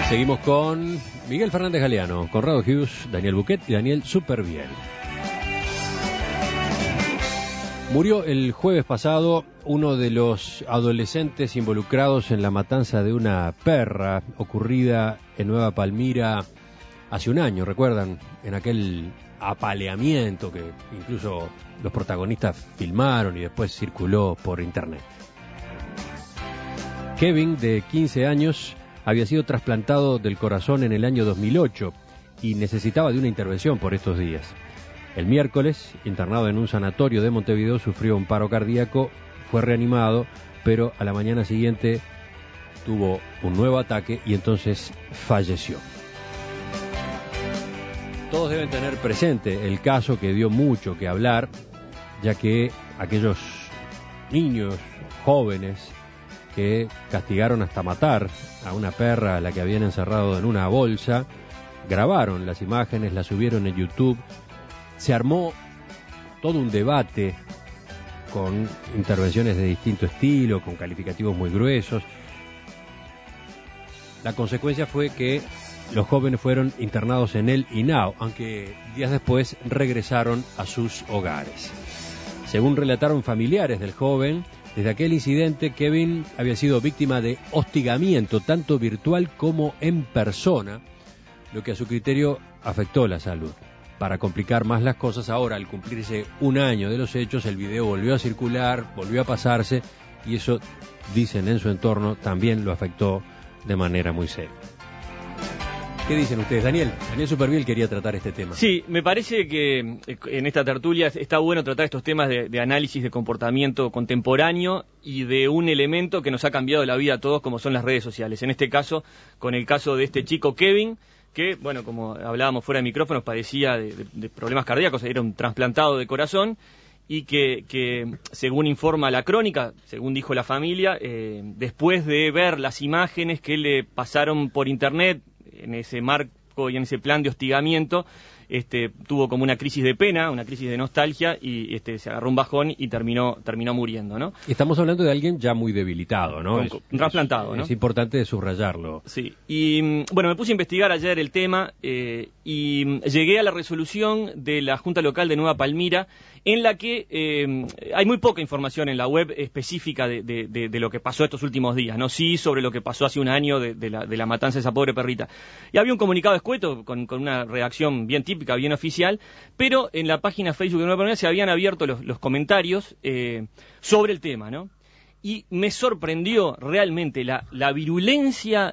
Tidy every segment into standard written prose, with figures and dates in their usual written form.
Seguimos con Miguel Fernández Galeano, Conrado Hughes, Daniel Buquet y Daniel Superviel. Murió el jueves pasado uno de los adolescentes involucrados en la matanza de una perra ocurrida en Nueva Palmira hace un año, ¿recuerdan? En aquel apaleamiento que incluso los protagonistas filmaron y después circuló por internet. Kevin, de 15 años, había sido trasplantado del corazón en el año 2008 y necesitaba de una intervención por estos días. El miércoles, internado en un sanatorio de Montevideo, sufrió un paro cardíaco, fue reanimado, pero a la mañana siguiente tuvo un nuevo ataque y entonces falleció. Todos deben tener presente el caso que dio mucho que hablar, ya que aquellos niños, jóvenes, que castigaron hasta matar a una perra a la que habían encerrado en una bolsa, grabaron las imágenes, las subieron en YouTube, se armó todo un debate con intervenciones de distinto estilo, con calificativos muy gruesos. La consecuencia fue que los jóvenes fueron internados en el INAO, aunque días después regresaron a sus hogares. Según relataron familiares del joven, desde aquel incidente Kevin había sido víctima de hostigamiento, tanto virtual como en persona, lo que a su criterio afectó la salud. Para complicar más las cosas, ahora al cumplirse un año de los hechos, el video volvió a circular, volvió a pasarse, y eso, dicen en su entorno, también lo afectó de manera muy seria. ¿Qué dicen ustedes? Daniel Superviel quería tratar este tema. Sí, me parece que en esta tertulia está bueno tratar estos temas de análisis de comportamiento contemporáneo y de un elemento que nos ha cambiado la vida a todos, como son las redes sociales. En este caso, con el caso de este chico Kevin, que, bueno, como hablábamos fuera de micrófonos, padecía de problemas cardíacos, era un trasplantado de corazón, y que según informa la crónica, según dijo la familia, después de ver las imágenes que le pasaron por internet, en ese marco y en ese plan de hostigamiento, tuvo como una crisis de pena, una crisis de nostalgia, y se agarró un bajón y terminó muriendo, ¿no? Estamos hablando de alguien ya muy debilitado, ¿no? Trasplantado, ¿no? Es importante subrayarlo. Sí, y bueno, me puse a investigar ayer el tema y llegué a la resolución de la Junta Local de Nueva Palmira, en la que hay muy poca información en la web específica de lo que pasó estos últimos días, ¿no? Sí, sobre lo que pasó hace un año de la matanza de esa pobre perrita. Y había un comunicado escueto con una redacción bien típica, bien oficial, pero en la página Facebook de Nueva Palmira se habían abierto los comentarios sobre el tema, ¿no? Y me sorprendió realmente la virulencia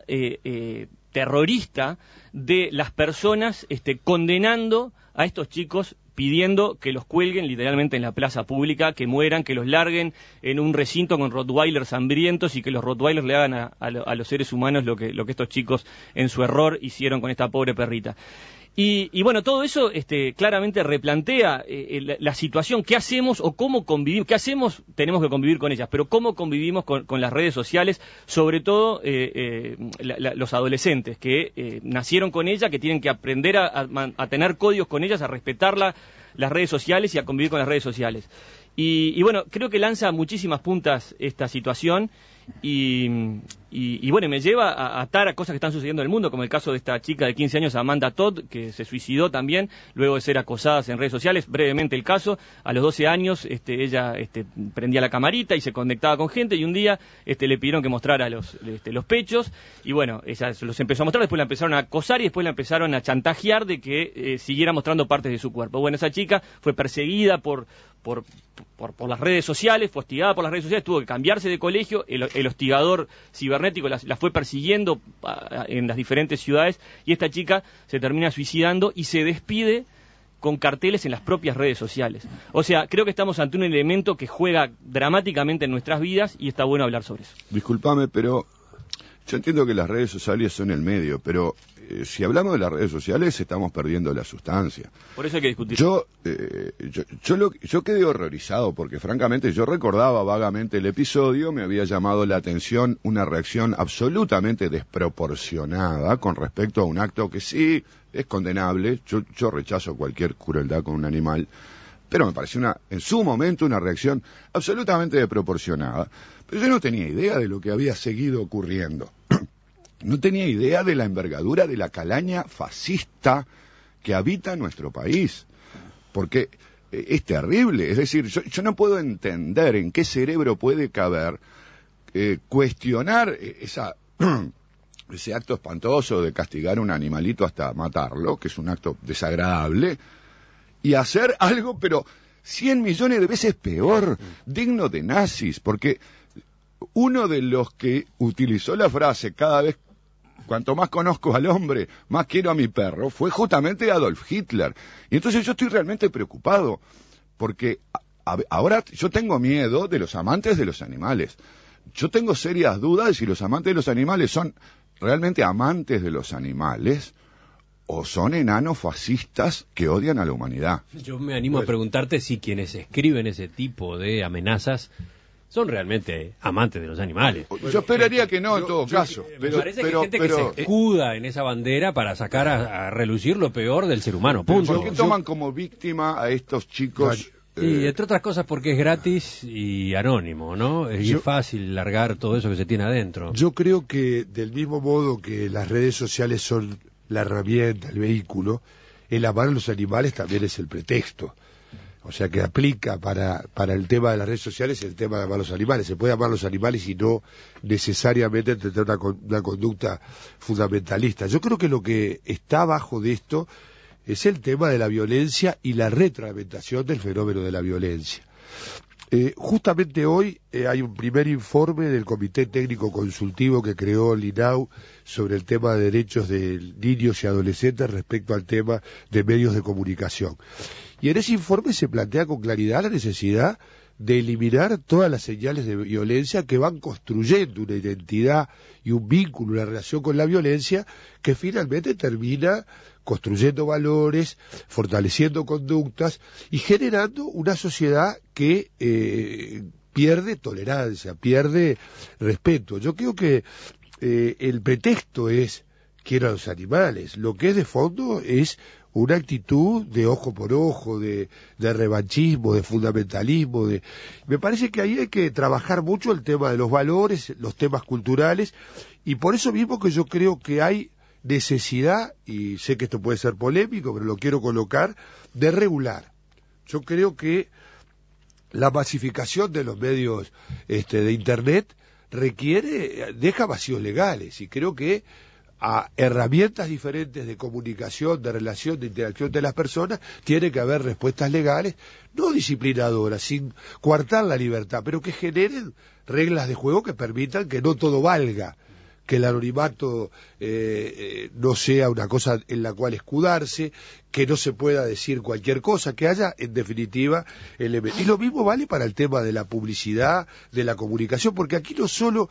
terrorista de las personas condenando a estos chicos, pidiendo que los cuelguen literalmente en la plaza pública, que mueran, que los larguen en un recinto con rottweilers hambrientos y que los rottweilers le hagan a los seres humanos lo que estos chicos en su error hicieron con esta pobre perrita. Y bueno, todo eso claramente replantea la situación. ¿Qué hacemos o cómo convivimos? ¿Qué hacemos? Tenemos que convivir con ellas, pero ¿cómo convivimos con las redes sociales? Sobre todo los adolescentes que nacieron con ellas, que tienen que aprender a tener códigos con ellas, a respetar las redes sociales y a convivir con las redes sociales. Y bueno, creo que lanza muchísimas puntas esta situación y bueno, me lleva a atar a cosas que están sucediendo en el mundo, como el caso de esta chica de 15 años, Amanda Todd, que se suicidó también luego de ser acosada en redes sociales. Brevemente el caso: a los 12 años ella prendía la camarita y se conectaba con gente, y un día le pidieron que mostrara los pechos, y bueno, ella los empezó a mostrar, después la empezaron a acosar y después la empezaron a chantajear de que siguiera mostrando partes de su cuerpo. Bueno, esa chica fue perseguida por las redes sociales, fue hostigada por las redes sociales, tuvo que cambiarse de colegio, el hostigador cibernético la fue persiguiendo en las diferentes ciudades, y esta chica se termina suicidando y se despide con carteles en las propias redes sociales. O sea, creo que estamos ante un elemento que juega dramáticamente en nuestras vidas y está bueno hablar sobre eso. Discúlpame, pero yo entiendo que las redes sociales son el medio, pero si hablamos de las redes sociales estamos perdiendo la sustancia. Por eso hay que discutir. Yo quedé horrorizado porque francamente yo recordaba vagamente el episodio, me había llamado la atención una reacción absolutamente desproporcionada con respecto a un acto que sí es condenable. Yo rechazo cualquier crueldad con un animal, pero me pareció en su momento una reacción absolutamente desproporcionada. Pero yo no tenía idea de lo que había seguido ocurriendo. no tenía idea de la envergadura de la calaña fascista que habita nuestro país, porque es terrible. Es decir, yo no puedo entender en qué cerebro puede caber cuestionar ese acto espantoso de castigar a un animalito hasta matarlo, que es un acto desagradable, y hacer algo, pero 100 millones de veces peor, digno de nazis, porque uno de los que utilizó la frase cada vez, cuanto más conozco al hombre, más quiero a mi perro, fue justamente Adolf Hitler. Y entonces yo estoy realmente preocupado, porque ahora yo tengo miedo de los amantes de los animales. Yo tengo serias dudas de si los amantes de los animales son realmente amantes de los animales o son enanos fascistas que odian a la humanidad. Yo me animo a preguntarte si quienes escriben ese tipo de amenazas son realmente amantes de los animales. Yo esperaría que no, en todo caso. Me parece que hay gente que se escuda en esa bandera para sacar a relucir lo peor del ser humano, punto. ¿Por qué toman como víctima a estos chicos? Y entre otras cosas porque es gratis y anónimo, ¿no? Y es fácil largar todo eso que se tiene adentro. Yo creo que del mismo modo que las redes sociales son la herramienta, el vehículo, el amar a los animales también es el pretexto. O sea que aplica para el tema de las redes sociales el tema de amar a los animales. Se puede amar a los animales y no necesariamente tener una conducta fundamentalista. Yo creo que lo que está abajo de esto es el tema de la violencia y la retroalimentación del fenómeno de la violencia. Justamente hoy hay un primer informe del Comité Técnico Consultivo que creó el INAU sobre el tema de derechos de niños y adolescentes respecto al tema de medios de comunicación. Y en ese informe se plantea con claridad la necesidad de eliminar todas las señales de violencia que van construyendo una identidad y un vínculo, una relación con la violencia que finalmente termina construyendo valores, fortaleciendo conductas y generando una sociedad que pierde tolerancia, pierde respeto. Yo creo que el pretexto es quiero a los animales, lo que es de fondo es una actitud de ojo por ojo, de revanchismo, de fundamentalismo. Me parece que ahí hay que trabajar mucho el tema de los valores, los temas culturales, y por eso mismo que yo creo que hay necesidad, y sé que esto puede ser polémico, pero lo quiero colocar, de regular. Yo creo que la masificación de los medios de Internet deja vacíos legales, y creo que a herramientas diferentes de comunicación, de relación, de interacción de las personas, tiene que haber respuestas legales, no disciplinadoras, sin coartar la libertad, pero que generen reglas de juego que permitan que no todo valga, que el anonimato no sea una cosa en la cual escudarse, que no se pueda decir cualquier cosa, que haya, en definitiva, elementos. Y lo mismo vale para el tema de la publicidad, de la comunicación, porque aquí no solo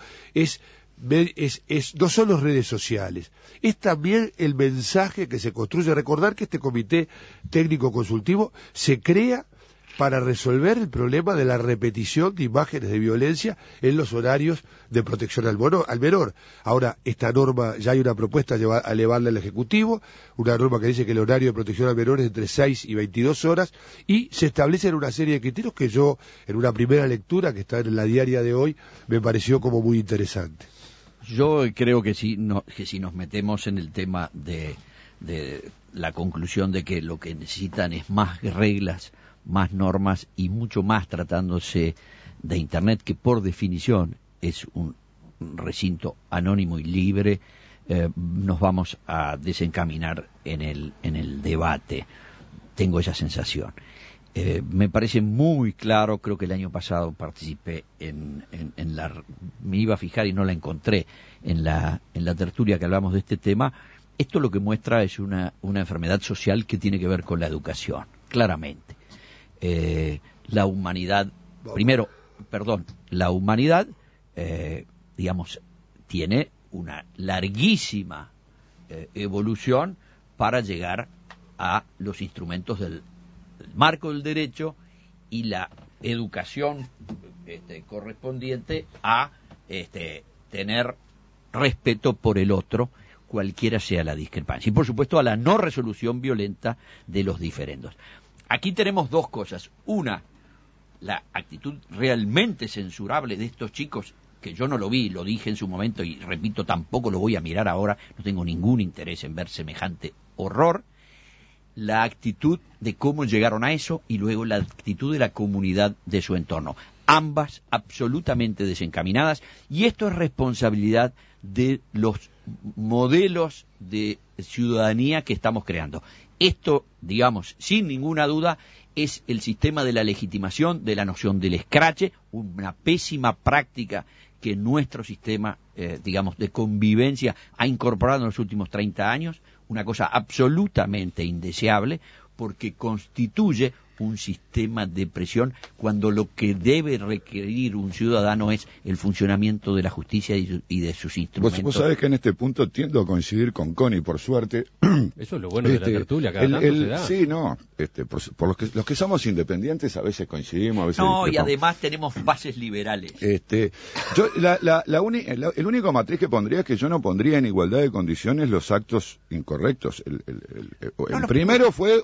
no son las redes sociales, es también el mensaje que se construye. Recordar que este comité técnico consultivo se crea para resolver el problema de la repetición de imágenes de violencia en los horarios de protección al menor. Ahora, esta norma, ya hay una propuesta a elevarla al Ejecutivo, una norma que dice que el horario de protección al menor es entre 6 y 22 horas, y se establecen una serie de criterios que yo, en una primera lectura que está en la diaria de hoy, me pareció como muy interesante. Yo creo que si nos metemos en el tema de la conclusión de que lo que necesitan es más reglas, más normas y mucho más tratándose de Internet, que por definición es un recinto anónimo y libre, nos vamos a desencaminar en el debate. Tengo esa sensación. Me parece muy claro, creo que el año pasado participé me iba a fijar y no la encontré en la tertulia que hablamos de este tema. Esto lo que muestra es una enfermedad social que tiene que ver con la educación, claramente. La humanidad, digamos, tiene una larguísima evolución para llegar a los instrumentos del marco del derecho y la educación correspondiente a tener respeto por el otro, cualquiera sea la discrepancia, y por supuesto a la no resolución violenta de los diferendos. Aquí tenemos dos cosas. Una, la actitud realmente censurable de estos chicos que yo no lo vi, lo dije en su momento y repito, tampoco lo voy a mirar ahora, no tengo ningún interés en ver semejante horror, la actitud de cómo llegaron a eso y luego la actitud de la comunidad de su entorno. Ambas absolutamente desencaminadas, y esto es responsabilidad de los modelos de ciudadanía que estamos creando. Esto, digamos, sin ninguna duda, es el sistema de la legitimación de la noción del escrache, una pésima práctica que nuestro sistema, digamos, de convivencia ha incorporado en los últimos 30 años, una cosa absolutamente indeseable, porque constituye un sistema de presión cuando lo que debe requerir un ciudadano es el funcionamiento de la justicia y de sus instrumentos. Vos sabés que en este punto tiendo a coincidir con Connie, por suerte. Eso es lo bueno de la tertulia, cada tanto se da. Sí, no, por los que somos independientes a veces coincidimos, a veces no, y además tenemos bases liberales. Yo el único matriz que pondría es que yo no pondría en igualdad de condiciones los actos incorrectos. El primero fue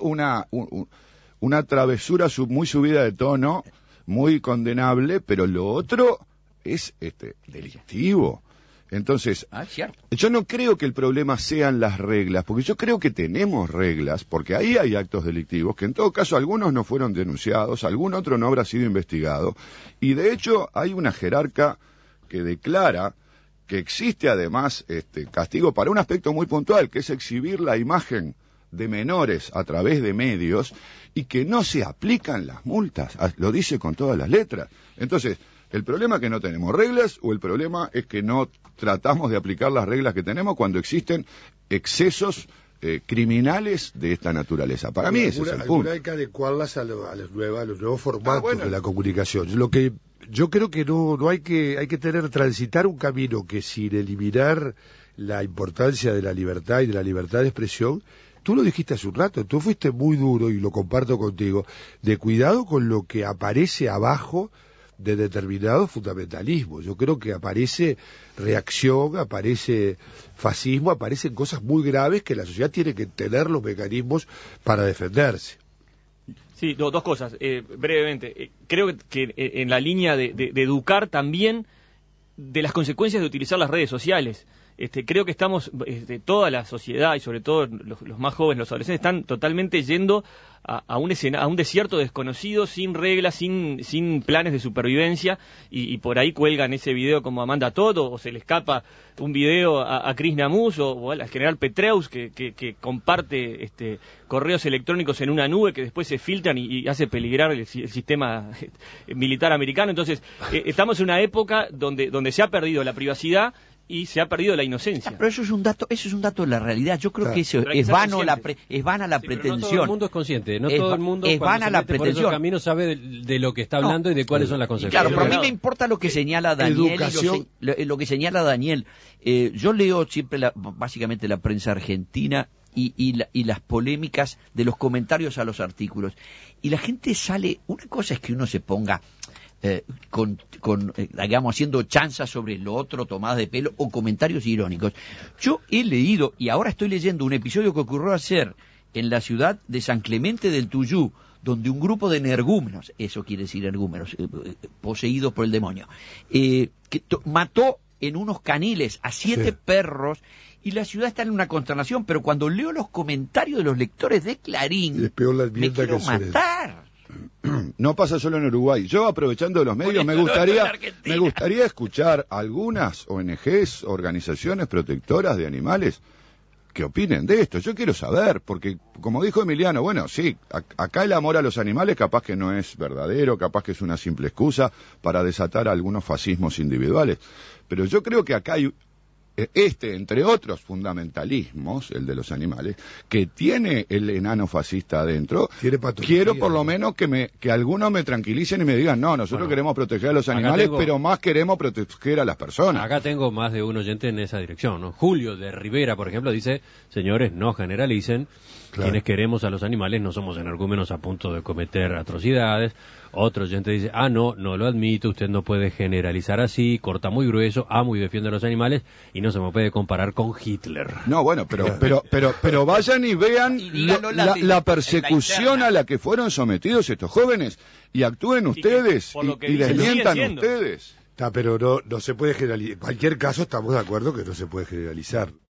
una travesura muy subida de tono, muy condenable, pero lo otro es delictivo. Entonces, yo no creo que el problema sean las reglas, porque yo creo que tenemos reglas, porque ahí hay actos delictivos, que en todo caso algunos no fueron denunciados, algún otro no habrá sido investigado, y de hecho hay una jerarca que declara que existe además castigo para un aspecto muy puntual, que es exhibir la imagen de menores a través de medios y que no se aplican las multas, lo dice con todas las letras. Entonces, ¿el problema es que no tenemos reglas o el problema es que no tratamos de aplicar las reglas que tenemos cuando existen excesos criminales de esta naturaleza? Para mí ese es el punto. Hay que adecuarlas a los nuevos formatos de la comunicación. Lo que yo creo que no hay que transitar un camino que sin eliminar la importancia de la libertad y de la libertad de expresión. Tú lo dijiste hace un rato, tú fuiste muy duro, y lo comparto contigo, de cuidado con lo que aparece abajo de determinados fundamentalismos. Yo creo que aparece reacción, aparece fascismo, aparecen cosas muy graves que la sociedad tiene que tener los mecanismos para defenderse. Sí, dos cosas, brevemente. Creo que en la línea de educar también de las consecuencias de utilizar las redes sociales. Creo que estamos, toda la sociedad y sobre todo los más jóvenes, los adolescentes, están totalmente yendo a un desierto desconocido, sin reglas, sin planes de supervivencia, y por ahí cuelgan ese video como Amanda Todd, o se le escapa un video a Chris Namus o al general Petreus que comparte correos electrónicos en una nube que después se filtran y hace peligrar el sistema militar americano. Entonces, estamos en una época donde se ha perdido la privacidad y se ha perdido la inocencia. Pero eso es un dato de la realidad. Yo creo que eso es vana la pretensión. No todo el mundo es consciente, no todo el mundo es vana la pretensión. Por esos caminos sabe de lo que está hablando y de cuáles son las consecuencias. Claro, pero a mí me importa lo que señala Daniel. Lo que señala Daniel. Yo leo siempre básicamente la prensa argentina y las polémicas de los comentarios a los artículos. Y la gente sale, una cosa es que uno se ponga digamos, haciendo chanzas sobre lo otro, tomadas de pelo o comentarios irónicos. Yo he leído, y ahora estoy leyendo un episodio que ocurrió ayer en la ciudad de San Clemente del Tuyú, donde un grupo de energúmenos, eso quiere decir energúmenos, poseídos por el demonio, que mató en unos caniles a 7 perros, y la ciudad está en una consternación, pero cuando leo los comentarios de los lectores de Clarín, me quiero matar. No pasa solo en Uruguay. Yo, aprovechando los medios, me gustaría escuchar algunas ONGs, organizaciones protectoras de animales, que opinen de esto. Yo quiero saber, porque como dijo Emiliano, bueno, sí, acá el amor a los animales capaz que no es verdadero, capaz que es una simple excusa para desatar algunos fascismos individuales, pero yo creo que acá hay entre otros fundamentalismos, el de los animales, que tiene el enano fascista adentro. Quiero por lo menos que algunos me tranquilicen y me digan, no, nosotros queremos proteger a los animales, pero más queremos proteger a las personas. Acá tengo más de un oyente en esa dirección, ¿no? Julio de Rivera, por ejemplo, dice, señores, no generalicen, quienes queremos a los animales no somos energúmenos a punto de cometer atrocidades. Otro oyente dice, no lo admito, usted no puede generalizar así, corta muy grueso, amo y defiende a los animales, y no se me puede comparar con Hitler. No, bueno, pero vayan y vean la persecución a la que fueron sometidos estos jóvenes, y actúen ustedes, y desmientan ustedes. Pero no se puede generalizar. En cualquier caso estamos de acuerdo que no se puede generalizar.